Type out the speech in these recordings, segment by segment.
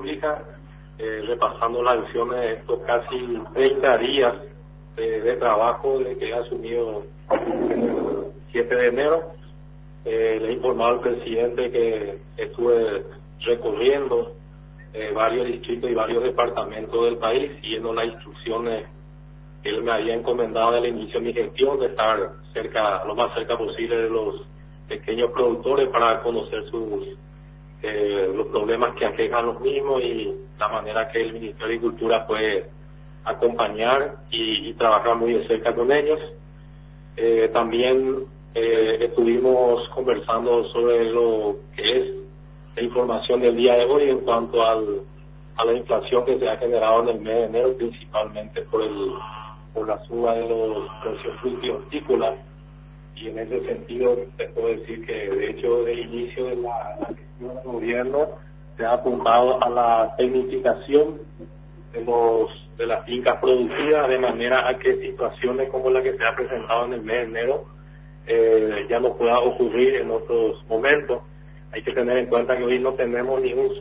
República, repasando las acciones de estos casi 30 días de trabajo desde que he asumido el 7 de enero. Le he informado al presidente que estuve recorriendo varios distritos y varios departamentos del país, siguiendo las instrucciones que él me había encomendado al inicio de mi gestión, de estar lo más cerca posible de los pequeños productores para conocer los problemas que aquejan los mismos y la manera que el Ministerio de Agricultura puede acompañar y trabajar muy de cerca con ellos. También estuvimos conversando sobre lo que es la información del día de hoy en cuanto a la inflación que se ha generado en el mes de enero, principalmente por la suba de los precios frutícolas. Y en ese sentido te puedo decir que de hecho de inicio de la gestión del gobierno se ha apuntado a la tecnificación de las fincas productivas, de manera a que situaciones como la que se ha presentado en el mes de enero ya no pueda ocurrir en otros momentos. Hay que tener en cuenta que hoy no tenemos ningún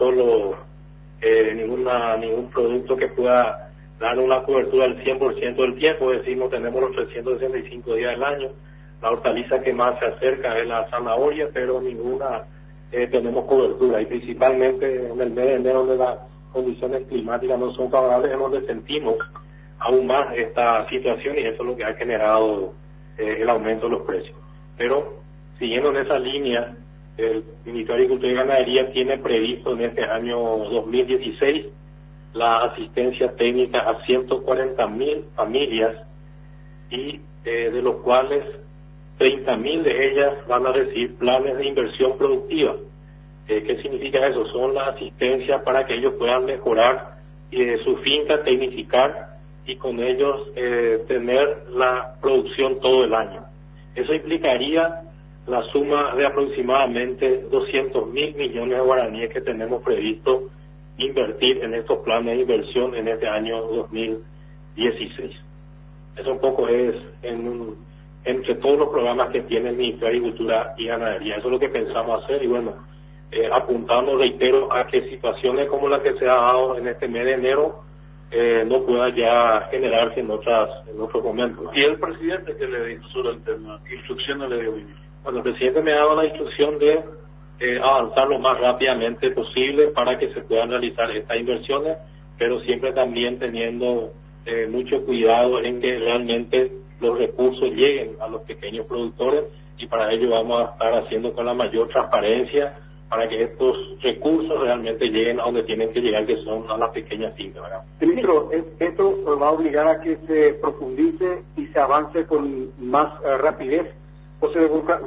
producto que pueda dar una cobertura al 100% del tiempo, es decir, no tenemos los 365 días del año. La hortaliza que más se acerca es la zanahoria, pero ninguna tenemos cobertura, y principalmente en el mes de enero, donde las condiciones climáticas no son favorables, es donde sentimos aún más esta situación, y eso es lo que ha generado el aumento de los precios. Pero siguiendo en esa línea, el Ministerio de Agricultura y Ganadería tiene previsto en este año 2016 la asistencia técnica a 140.000 familias, y de los cuales 30.000 de ellas van a recibir planes de inversión productiva. ¿Qué significa eso? Son la asistencia para que ellos puedan mejorar su finca, tecnificar, y con ellos tener la producción todo el año. Eso implicaría la suma de aproximadamente 200.000 millones de guaraníes que tenemos previsto invertir en estos planes de inversión en este año 2016. Eso un poco es entre todos los programas que tiene el Ministerio de Agricultura y Ganadería. Eso es lo que pensamos hacer, y bueno, apuntando, reitero, a que situaciones como la que se ha dado en este mes de enero no pueda ya generarse en otros momentos. ¿Y el presidente qué le dijo sobre el tema? ¿Qué instrucciones le dio? Bueno, el presidente me ha dado la instrucción de avanzar lo más rápidamente posible para que se puedan realizar estas inversiones, pero siempre también teniendo mucho cuidado en que realmente los recursos lleguen a los pequeños productores, y para ello vamos a estar haciendo con la mayor transparencia para que estos recursos realmente lleguen a donde tienen que llegar, que son a las pequeñas fincas, ¿verdad? Ministro, ¿esto va a obligar a que se profundice y se avance con más rapidez, o se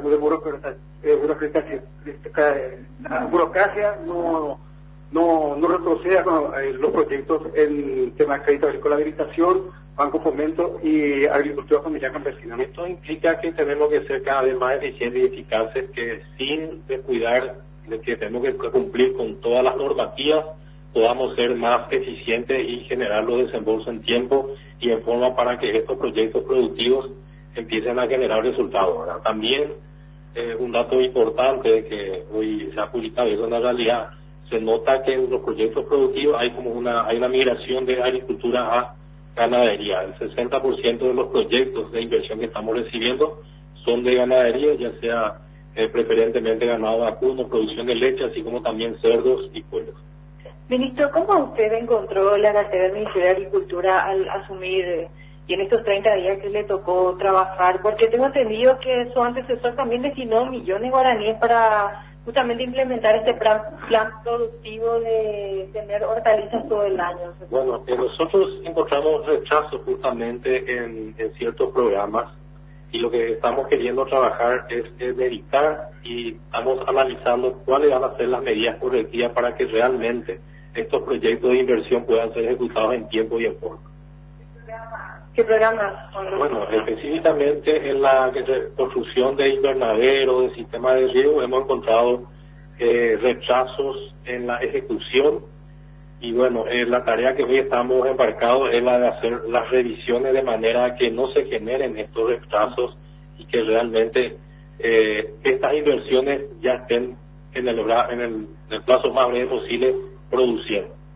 burocracia no retroceda con los proyectos en tema de crédito agrícola, habilitación, Banco Fomento y Agricultura Familiar Campesina? Esto implica que tenemos que ser cada vez más eficientes y eficaces, que sin descuidar de que tenemos que cumplir con todas las normativas, podamos ser más eficientes y generar los desembolsos en tiempo y en forma para que estos proyectos productivos empiecen a generar resultados, ¿verdad? También un dato importante que hoy se ha publicado, es una realidad, se nota que en los proyectos productivos hay una migración de agricultura a ganadería. El 60% de los proyectos de inversión que estamos recibiendo son de ganadería, ya sea preferentemente ganado vacuno, producción de leche, así como también cerdos y pollos. Ministro, ¿cómo usted encontró la cartera del Ministerio de Agricultura al asumir y en estos 30 días que le tocó trabajar? Porque tengo entendido que su antecesor también destinó millones de guaraníes para justamente implementar este plan productivo de tener hortalizas todo el año. Bueno, nosotros encontramos rechazo justamente en ciertos programas, y lo que estamos queriendo trabajar es dedicar, y estamos analizando cuáles van a ser las medidas correctivas para que realmente estos proyectos de inversión puedan ser ejecutados en tiempo y en forma. ¿Qué programas son los? Bueno, específicamente en la construcción de invernaderos, de sistemas de riego, hemos encontrado rechazos en la ejecución, y bueno, la tarea que hoy estamos embarcados es la de hacer las revisiones de manera que no se generen estos retrasos y que realmente estas inversiones ya estén en el plazo más breve posible produciendo.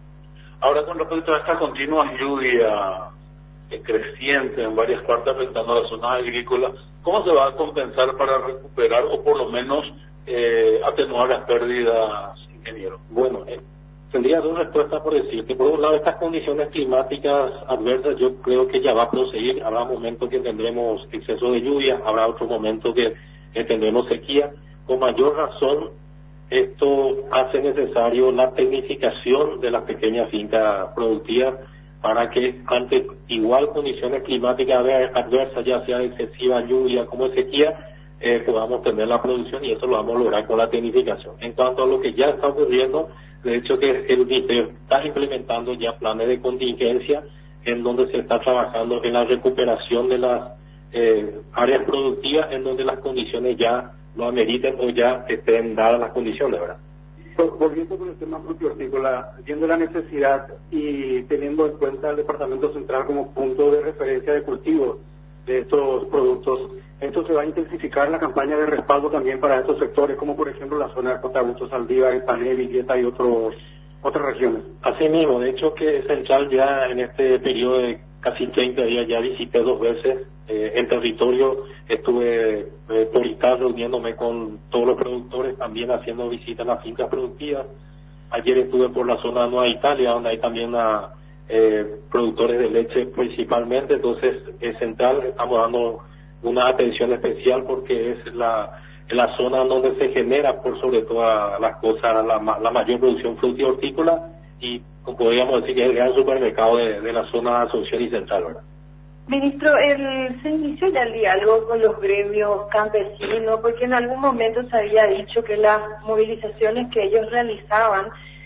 Ahora, con respecto a esta continua lluvia creciente en varias partes afectando a la zona agrícola, ¿cómo se va a compensar para recuperar o por lo menos atenuar las pérdidas, ingeniero? Bueno, tendría dos respuestas por decirte. Por un lado, estas condiciones climáticas adversas yo creo que ya va a proseguir. Habrá momentos que tendremos exceso de lluvia, habrá otros momentos que tendremos sequía. Con mayor razón, esto hace necesario la tecnificación de las pequeñas fincas productivas para que ante igual condiciones climáticas adversas, ya sea excesiva lluvia como sequía, podamos tener la producción, y eso lo vamos a lograr con la tecnificación. En cuanto a lo que ya está ocurriendo, de hecho que el ministerio está implementando ya planes de contingencia en donde se está trabajando en la recuperación de las áreas productivas en donde las condiciones ya lo ameriten o ya estén dadas las condiciones, ¿verdad? Volviendo con el tema frutihortícola, viendo la necesidad y teniendo en cuenta el Departamento Central como punto de referencia de cultivo de estos productos, esto se va a intensificar la campaña de respaldo también para estos sectores, como por ejemplo la zona de Cotabuto, Saldívar, Pané, Villeta y otras regiones. Así mismo, de hecho que Central ya en este periodo de casi 30 días ya visité 2 veces el territorio, estuve por estar reuniéndome con todos los productores, también haciendo visitas a las fincas productivas. Ayer estuve por la zona de Nueva Italia, donde hay también productores de leche principalmente. Entonces en Central estamos dando una atención especial porque es la zona donde se genera por sobre todas las cosas la mayor producción frutícola, y podríamos decir que es el gran supermercado de la zona de Asunción y Central, ¿verdad? Ministro, se inició ya el diálogo con los gremios campesinos, porque en algún momento se había dicho que las movilizaciones que ellos realizaban,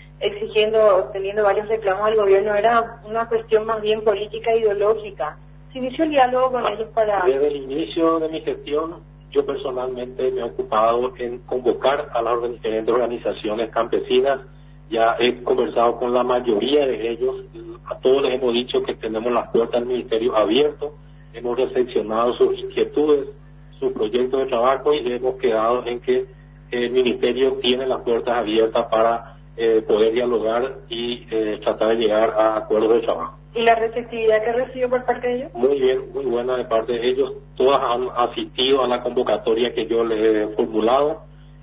teniendo varios reclamos al gobierno, era una cuestión más bien política e ideológica. ¿Se inició el diálogo con ellos para...? Desde el inicio de mi gestión, yo personalmente me he ocupado en convocar a las diferentes organizaciones campesinas. Ya he conversado con la mayoría de ellos, a todos les hemos dicho que tenemos las puertas del ministerio abiertas, hemos recepcionado sus inquietudes, sus proyectos de trabajo, y hemos quedado en que el ministerio tiene las puertas abiertas para poder dialogar y tratar de llegar a acuerdos de trabajo. ¿Y la receptividad que recibió por parte de ellos? Muy bien, muy buena de parte de ellos. Todas han asistido a la convocatoria que yo les he formulado,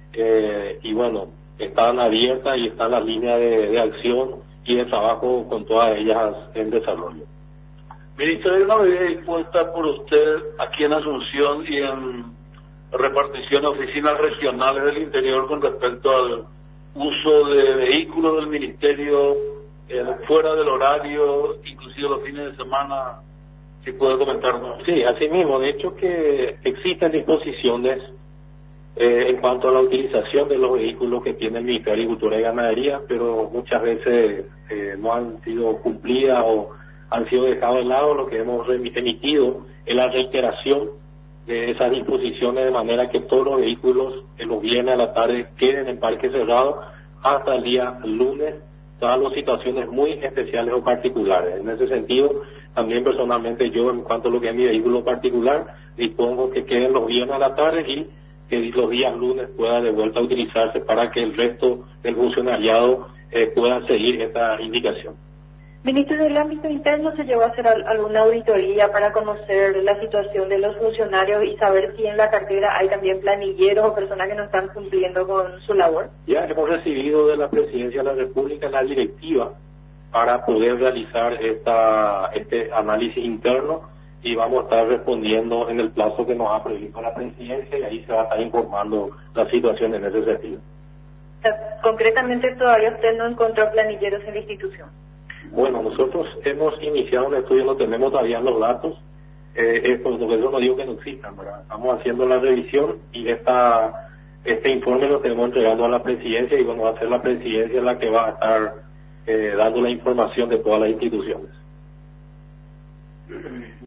y bueno, están abiertas y están las líneas de acción y de trabajo con todas ellas en desarrollo. Ministro, ¿hay una medida dispuesta por usted aquí en Asunción y en repartición a oficinas regionales del interior con respecto al uso de vehículos del ministerio fuera del horario, inclusive los fines de semana? Si puede comentarnos. Sí, así mismo. De hecho que existen disposiciones en cuanto a la utilización de los vehículos que tiene el Ministerio de Agricultura y Ganadería, pero muchas veces no han sido cumplidas o han sido dejados de lado. Lo que hemos emitido es la reiteración de esas disposiciones, de manera que todos los vehículos en los viernes a la tarde queden en parque cerrado hasta el día lunes, salvo situaciones muy especiales o particulares. En ese sentido, también personalmente yo, en cuanto a lo que es mi vehículo particular, dispongo que queden los viernes a la tarde y que los días lunes pueda de vuelta a utilizarse para que el resto del funcionariado pueda seguir esta indicación. Ministro, ¿del ámbito interno se llevó a hacer alguna auditoría para conocer la situación de los funcionarios y saber si en la cartera hay también planilleros o personas que no están cumpliendo con su labor? Ya hemos recibido de la Presidencia de la República la directiva para poder realizar este análisis interno, y vamos a estar respondiendo en el plazo que nos ha previsto la Presidencia, y ahí se va a estar informando la situación en ese sentido. Concretamente, todavía usted no encontró planilleros en la institución. Bueno, nosotros hemos iniciado un estudio, no tenemos todavía los datos, por eso no digo que no existan, ¿verdad? Estamos haciendo la revisión y este informe lo tenemos entregando a la Presidencia, y bueno, va a ser la Presidencia la que va a estar dando la información de todas las instituciones.